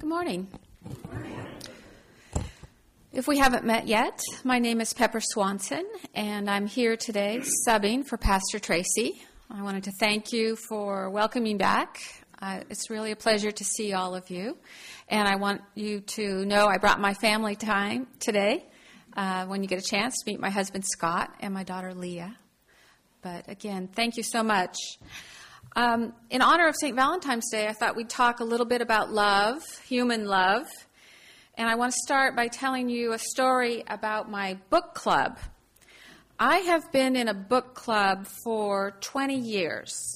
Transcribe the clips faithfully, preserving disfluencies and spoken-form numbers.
Good morning. If we haven't met yet, my name is Pepper Swanson, and I'm here today subbing for Pastor Tracy. I wanted to thank you for welcoming back. Uh, it's really a pleasure to see all of you, and I want you to know I brought my family time today uh, when you get a chance to meet my husband Scott and my daughter Leah. But again, thank you so much. Um, in honor of Saint Valentine's Day, I thought we'd talk a little bit about love, human love. And I want to start by telling you a story about my book club. I have been in a book club for twenty years.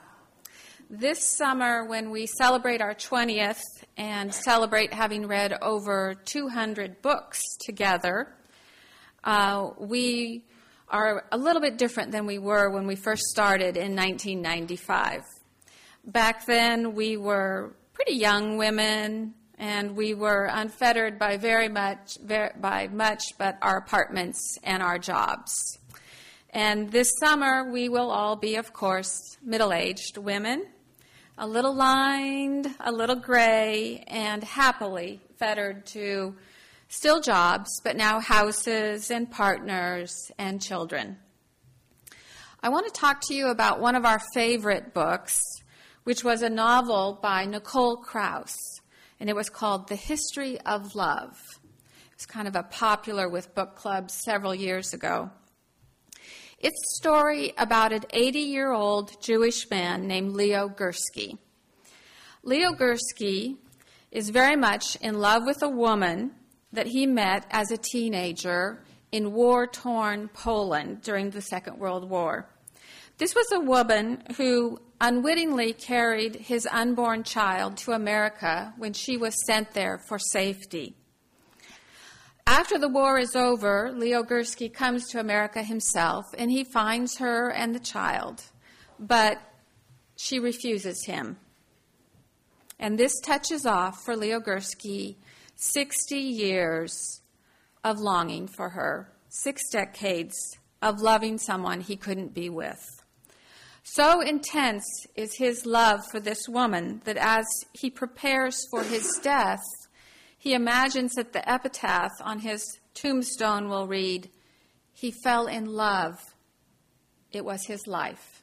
This summer, when we celebrate our twentieth and celebrate having read over two hundred books together, uh, we are a little bit different than we were when we first started in nineteen ninety-five. Back then, we were pretty young women, and we were unfettered by very much, very, by much but our apartments and our jobs. And this summer, we will all be, of course, middle-aged women, a little lined, a little gray, and happily fettered to still jobs, but now houses and partners and children. I want to talk to you about one of our favorite books, which was a novel by Nicole Krauss, and it was called The History of Love. It was kind of a popular with book clubs several years ago. It's a story about an eighty-year-old Jewish man named Leo Gursky. Leo Gursky is very much in love with a woman that he met as a teenager in war-torn Poland during the Second World War. This was a woman who unwittingly carried his unborn child to America when she was sent there for safety. After the war is over, Leo Gursky comes to America himself, and he finds her and the child, but she refuses him. And this touches off for Leo Gursky sixty years of longing for her, six decades of loving someone he couldn't be with. So intense is his love for this woman that as he prepares for his death, he imagines that the epitaph on his tombstone will read, "He fell in love. It was his life."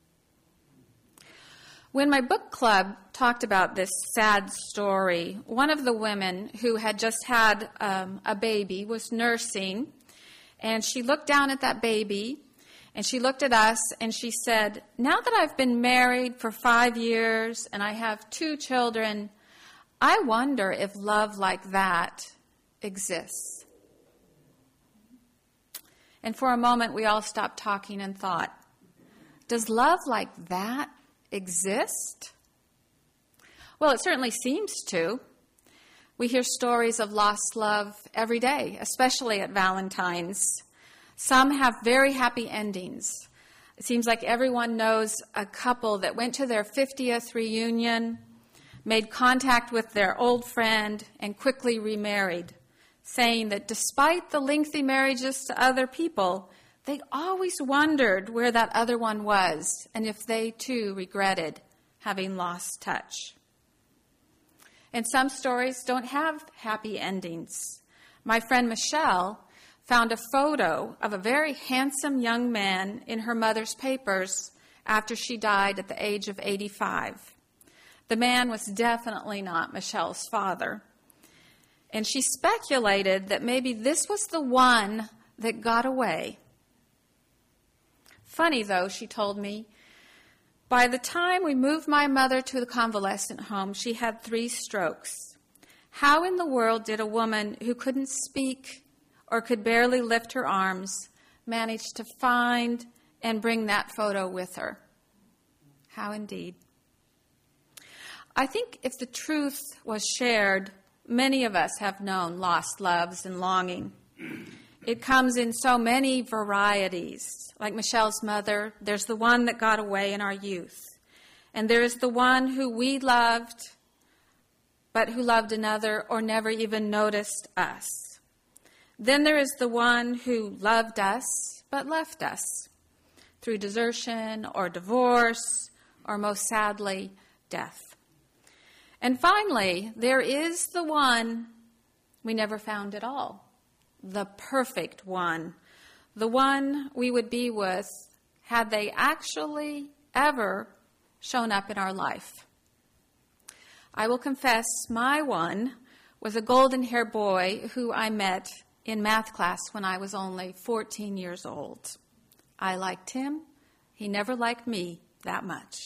When my book club talked about this sad story, one of the women who had just had um, a baby was nursing, and she looked down at that baby, and she looked at us, and she said, "Now that I've been married for five years and I have two children, I wonder if love like that exists." And for a moment, we all stopped talking and thought, does love like that exist? Well, it certainly seems to. We hear stories of lost love every day, especially at Valentine's. Some have very happy endings. It seems like everyone knows a couple that went to their fiftieth reunion, made contact with their old friend, and quickly remarried, saying that despite the lengthy marriages to other people, they always wondered where that other one was and if they too regretted having lost touch. And some stories don't have happy endings. My friend Michelle found a photo of a very handsome young man in her mother's papers after she died at the age of eighty-five. The man was definitely not Michelle's father. And she speculated that maybe this was the one that got away. Funny, though, she told me, by the time we moved my mother to the convalescent home, she had three strokes. How in the world did a woman who couldn't speak or could barely lift her arms manage to find and bring that photo with her? How indeed. I think if the truth was shared, many of us have known lost loves and longing. It comes in so many varieties. Like Michelle's mother, there's the one that got away in our youth. And there is the one who we loved, but who loved another or never even noticed us. Then there is the one who loved us, but left us through desertion or divorce or, most sadly, death. And finally, there is the one we never found at all, the perfect one, the one we would be with had they actually ever shown up in our life. I will confess my one was a golden-haired boy who I met in math class when I was only fourteen years old. I liked him. He never liked me that much.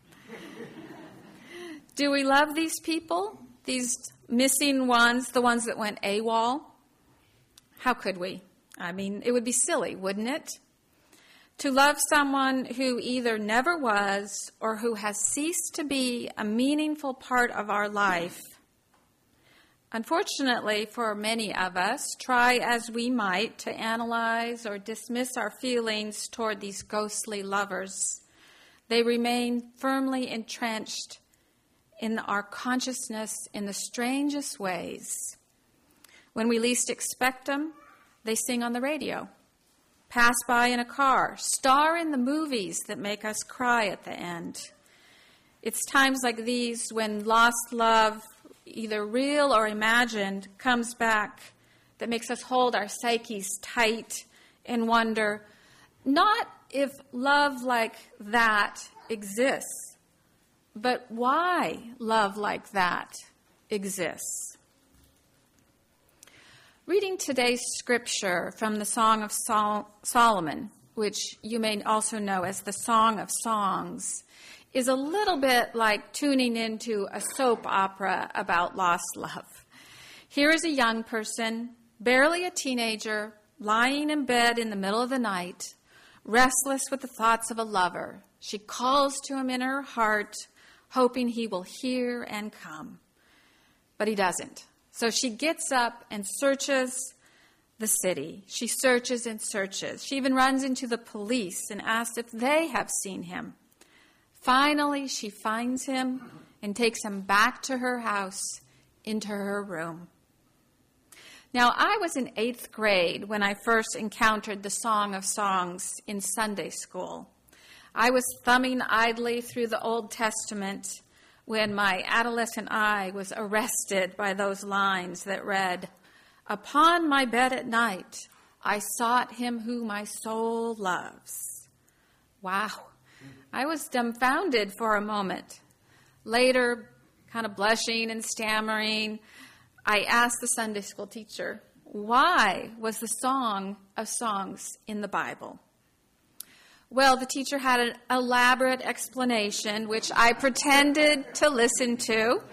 Do we love these people, these missing ones, the ones that went AWOL? How could we? I mean, it would be silly, wouldn't it? To love someone who either never was or who has ceased to be a meaningful part of our life. Unfortunately, for many of us, try as we might to analyze or dismiss our feelings toward these ghostly lovers, they remain firmly entrenched in our consciousness in the strangest ways. When we least expect them, they sing on the radio, pass by in a car, star in the movies that make us cry at the end. It's times like these when lost love, either real or imagined, comes back that makes us hold our psyches tight and wonder, not if love like that exists, but why love like that exists. Reading today's scripture from the Song of Sol- Solomon, which you may also know as the Song of Songs, is a little bit like tuning into a soap opera about lost love. Here is a young person, barely a teenager, lying in bed in the middle of the night, restless with the thoughts of a lover. She calls to him in her heart, hoping he will hear and come. But he doesn't. So she gets up and searches the city. She searches and searches. She even runs into the police and asks if they have seen him. Finally, she finds him and takes him back to her house, into her room. Now, I was in eighth grade when I first encountered the Song of Songs in Sunday school. I was thumbing idly through the Old Testament when my adolescent eye was arrested by those lines that read, "Upon my bed at night, I sought him who my soul loves." Wow. I was dumbfounded for a moment. Later, kind of blushing and stammering, I asked the Sunday school teacher, why was the Song of Songs in the Bible? Well, the teacher had an elaborate explanation, which I pretended to listen to.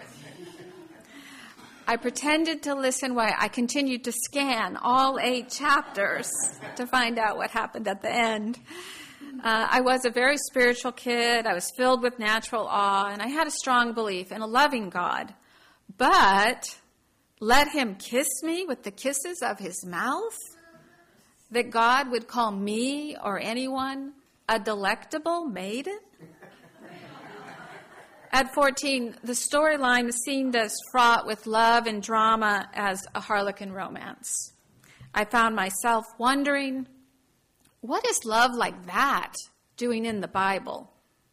I pretended to listen while I continued to scan all eight chapters to find out what happened at the end. Uh, I was a very spiritual kid. I was filled with natural awe, and I had a strong belief in a loving God. But let him kiss me with the kisses of his mouth? That God would call me or anyone a delectable maiden? At fourteen, the storyline seemed as fraught with love and drama as a Harlequin romance. I found myself wondering, what is love like that doing in the Bible?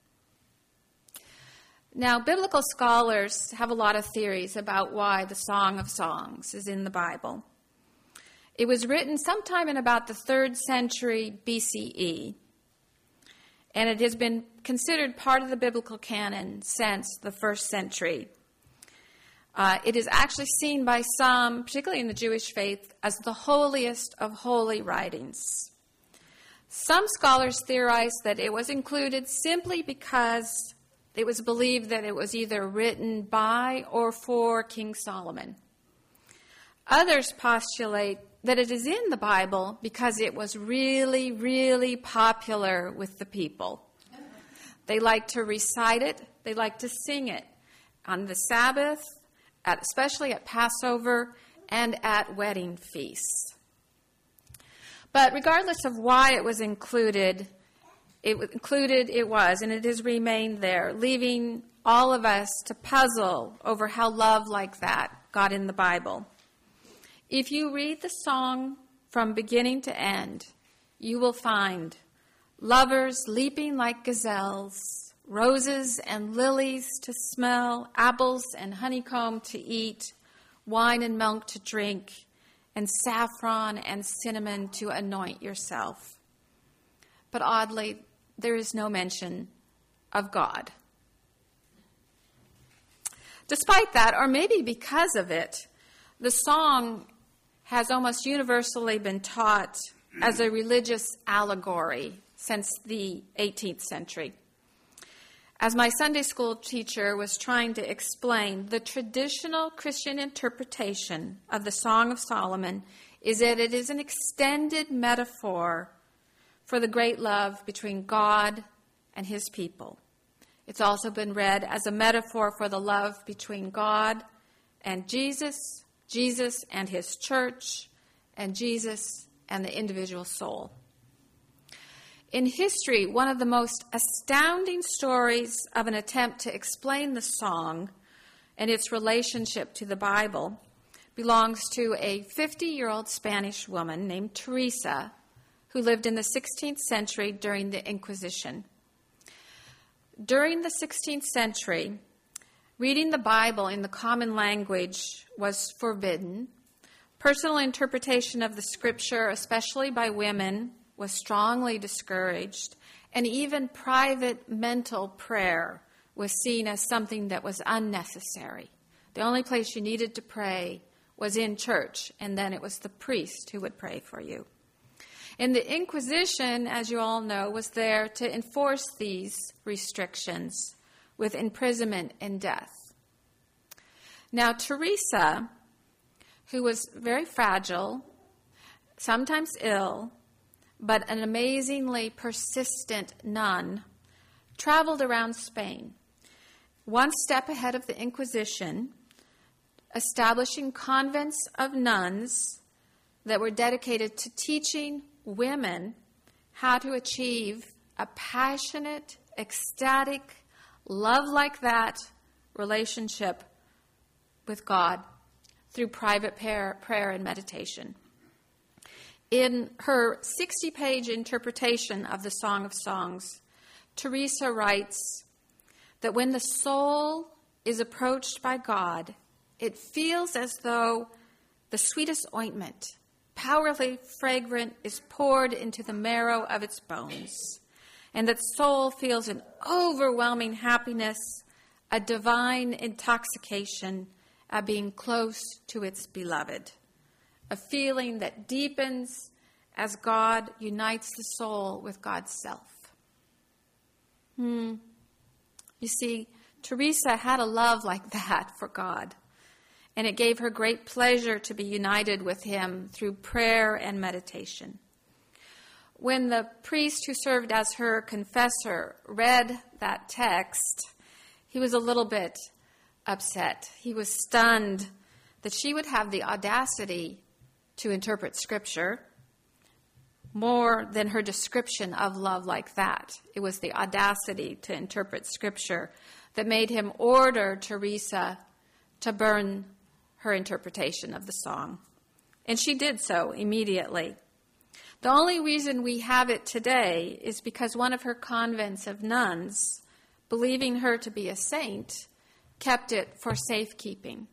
Now, biblical scholars have a lot of theories about why the Song of Songs is in the Bible. It was written sometime in about the third century B C E, and it has been considered part of the biblical canon since the first century. Uh, it is actually seen by some, particularly in the Jewish faith, as the holiest of holy writings. Some scholars theorize that it was included simply because it was believed that it was either written by or for King Solomon. Others postulate that it is in the Bible because it was really, really popular with the people. They like to recite it. They like to sing it on the Sabbath, at, especially at Passover and at wedding feasts. But regardless of why it was included, it was included it was, and it has remained there, leaving all of us to puzzle over how love like that got in the Bible. If you read the song from beginning to end, you will find lovers leaping like gazelles, roses and lilies to smell, apples and honeycomb to eat, wine and milk to drink, and saffron and cinnamon to anoint yourself. But oddly, there is no mention of God. Despite that, or maybe because of it, the song has almost universally been taught as a religious allegory since the eighteenth century. As my Sunday school teacher was trying to explain, the traditional Christian interpretation of the Song of Solomon is that it is an extended metaphor for the great love between God and his people. It's also been read as a metaphor for the love between God and Jesus, Jesus and his church, and Jesus and the individual soul. In history, one of the most astounding stories of an attempt to explain the song and its relationship to the Bible belongs to a fifty-year-old Spanish woman named Teresa, who lived in the sixteenth century during the Inquisition. During the sixteenth century, reading the Bible in the common language was forbidden. Personal interpretation of the scripture, especially by women, was strongly discouraged, and even private mental prayer was seen as something that was unnecessary. The only place you needed to pray was in church, and then it was the priest who would pray for you. And the Inquisition, as you all know, was there to enforce these restrictions with imprisonment and death. Now, Teresa, who was very fragile, sometimes ill, but an amazingly persistent nun, traveled around Spain, one step ahead of the Inquisition, establishing convents of nuns that were dedicated to teaching women how to achieve a passionate, ecstatic, love like that relationship with God through private prayer, prayer and meditation. In her sixty-page interpretation of the Song of Songs, Teresa writes that when the soul is approached by God, it feels as though the sweetest ointment, powerfully fragrant, is poured into the marrow of its bones, and that soul feels an overwhelming happiness, a divine intoxication at being close to its beloved, a feeling that deepens as God unites the soul with God's self. Hmm. You see, Teresa had a love like that for God, and it gave her great pleasure to be united with him through prayer and meditation. When the priest who served as her confessor read that text, he was a little bit upset. He was stunned that she would have the audacity to interpret Scripture more than her description of love like that. It was the audacity to interpret Scripture that made him order Teresa to burn her interpretation of the song. And she did so immediately. The only reason we have it today is because one of her convents of nuns, believing her to be a saint, kept it for safekeeping.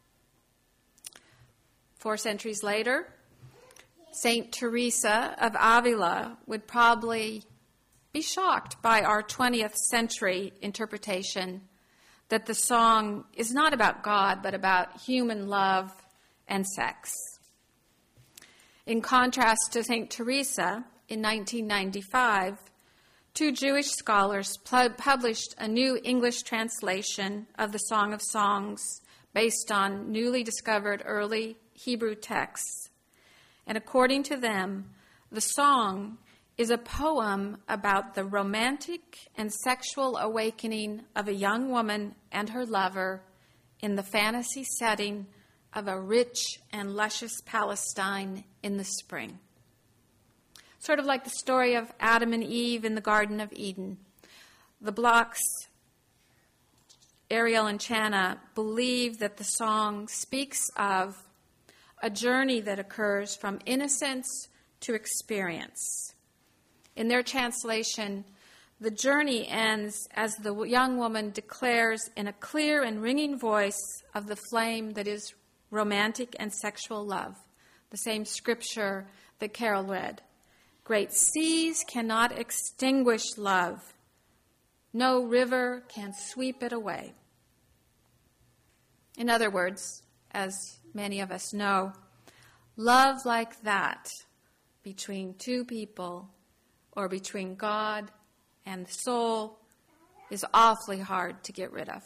Four centuries later, Saint Teresa of Avila would probably be shocked by our twentieth century interpretation that the song is not about God, but about human love and sex. In contrast to Saint Teresa, in nineteen ninety-five, two Jewish scholars pu- published a new English translation of the Song of Songs based on newly discovered early Hebrew texts. And according to them, the song is a poem about the romantic and sexual awakening of a young woman and her lover in the fantasy setting of a rich and luscious Palestine in the spring. Sort of like the story of Adam and Eve in the Garden of Eden. The Blocks, Ariel and Chana, believe that the song speaks of a journey that occurs from innocence to experience. In their translation, The journey ends as the young woman declares in a clear and ringing voice of the flame that is romantic and sexual love, the same scripture that Carol read. Great seas cannot extinguish love. No river can sweep it away. In other words, as many of us know, love like that between two people or between God and the soul is awfully hard to get rid of.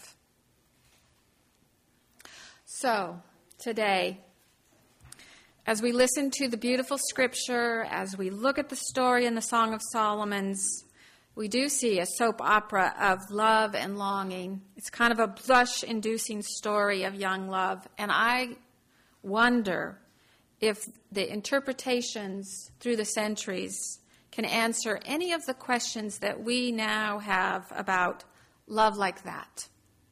So, today, as we listen to the beautiful scripture, as we look at the story in the Song of Solomon's, we do see a soap opera of love and longing. It's kind of a blush-inducing story of young love. And I wonder if the interpretations through the centuries can answer any of the questions that we now have about love like that.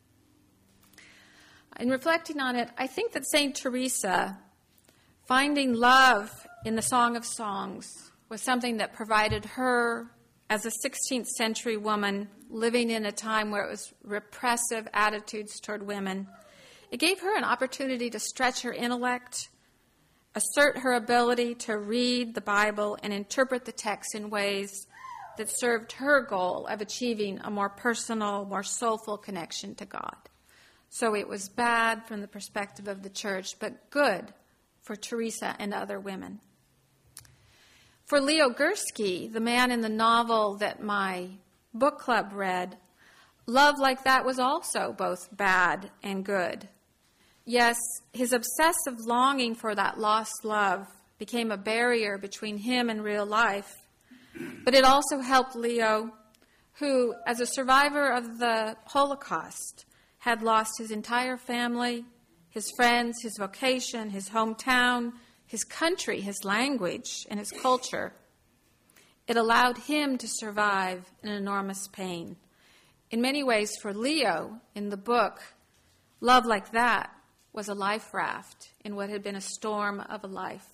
In reflecting on it, I think that Saint Teresa, finding love in the Song of Songs, was something that provided her, as a sixteenth century woman living in a time where it was repressive attitudes toward women, it gave her an opportunity to stretch her intellect, assert her ability to read the Bible and interpret the text in ways that served her goal of achieving a more personal, more soulful connection to God. So it was bad from the perspective of the church, but good for Teresa and other women. For Leo Gursky, the man in the novel that my book club read, love like that was also both bad and good. Yes, his obsessive longing for that lost love became a barrier between him and real life, but it also helped Leo, who, as a survivor of the Holocaust, had lost his entire family, his friends, his vocation, his hometown, his country, his language, and his culture. It allowed him to survive an enormous pain. In many ways, for Leo, in the book, love like that was a life raft in what had been a storm of a life.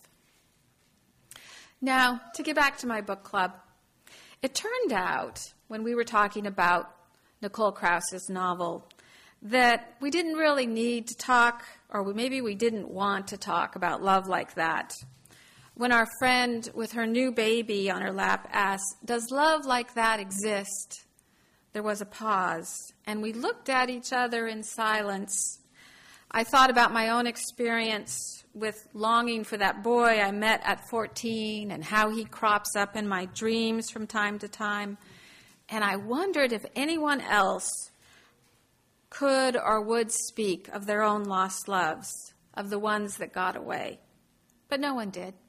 Now, to get back to my book club, it turned out, when we were talking about Nicole Krauss's novel, that we didn't really need to talk, or we, maybe we didn't want to talk about love like that. When our friend with her new baby on her lap asked, "Does love like that exist?" there was a pause, and we looked at each other in silence. I thought about my own experience with longing for that boy I met at fourteen and how he crops up in my dreams from time to time. And I wondered if anyone else could or would speak of their own lost loves, of the ones that got away. But no one did.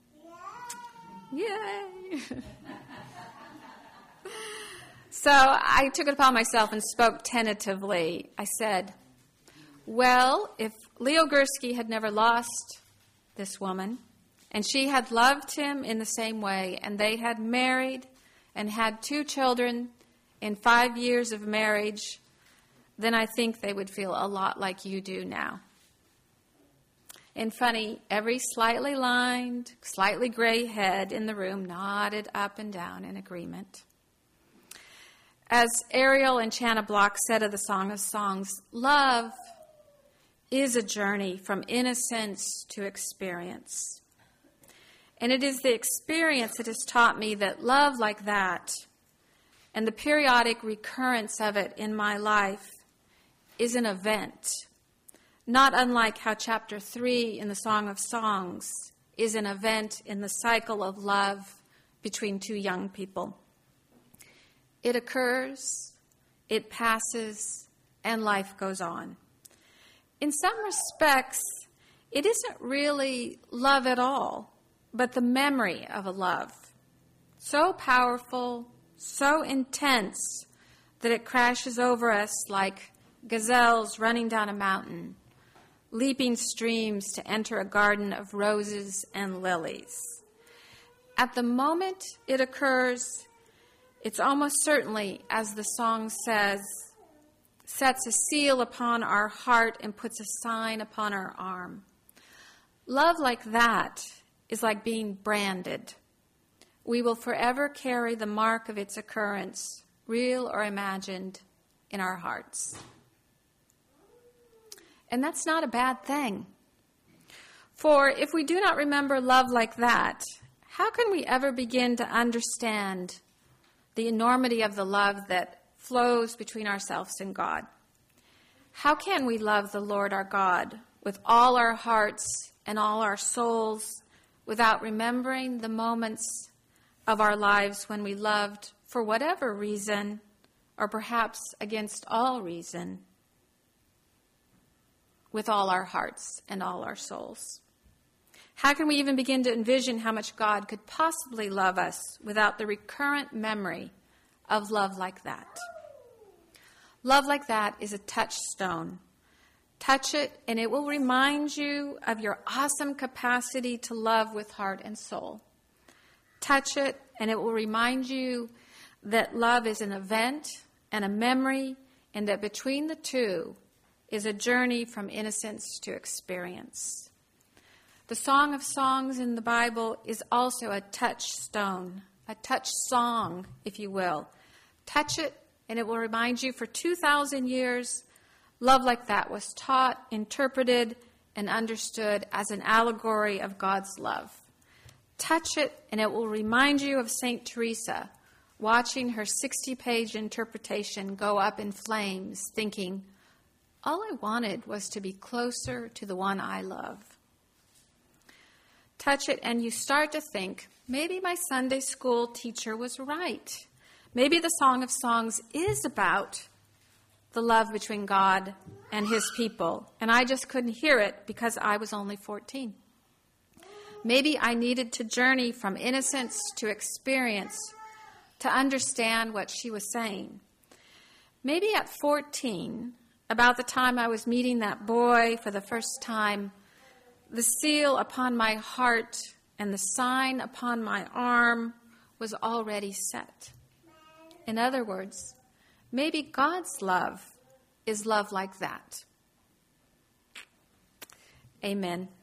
Yay! So I took it upon myself and spoke tentatively. I said, well, if Leo Gursky had never lost this woman, and she had loved him in the same way, and they had married and had two children in five years of marriage, then I think they would feel a lot like you do now. And funny, every slightly lined, slightly gray head in the room nodded up and down in agreement. As Ariel and Channa Block said of the Song of Songs, love is a journey from innocence to experience. And it is the experience that has taught me that love like that and the periodic recurrence of it in my life is an event, not unlike how chapter three in the Song of Songs is an event in the cycle of love between two young people. It occurs, it passes, and life goes on. In some respects, it isn't really love at all, but the memory of a love. So powerful, so intense, that it crashes over us like gazelles running down a mountain, leaping streams to enter a garden of roses and lilies. At the moment it occurs, it's almost certainly, as the song says, sets a seal upon our heart and puts a sign upon our arm. Love like that is like being branded. We will forever carry the mark of its occurrence, real or imagined, in our hearts. And that's not a bad thing. For if we do not remember love like that, how can we ever begin to understand the enormity of the love that flows between ourselves and God? How can we love the Lord our God with all our hearts and all our souls without remembering the moments of our lives when we loved for whatever reason, or perhaps against all reason, with all our hearts and all our souls? How can we even begin to envision how much God could possibly love us without the recurrent memory of love like that? Love like that is a touchstone. Touch it, and it will remind you of your awesome capacity to love with heart and soul. Touch it, and it will remind you that love is an event and a memory, and that between the two is a journey from innocence to experience. The Song of Songs in the Bible is also a touchstone, a touch song, if you will. Touch it, and it will remind you for two thousand years, love like that was taught, interpreted, and understood as an allegory of God's love. Touch it, and it will remind you of Saint Teresa, watching her sixty-page interpretation go up in flames, thinking, all I wanted was to be closer to the one I love. Touch it, and you start to think, maybe my Sunday school teacher was right. Maybe the Song of Songs is about the love between God and his people, and I just couldn't hear it because I was only fourteen. Maybe I needed to journey from innocence to experience to understand what she was saying. Maybe at fourteen, about the time I was meeting that boy for the first time, the seal upon my heart and the sign upon my arm was already set. In other words, maybe God's love is love like that. Amen.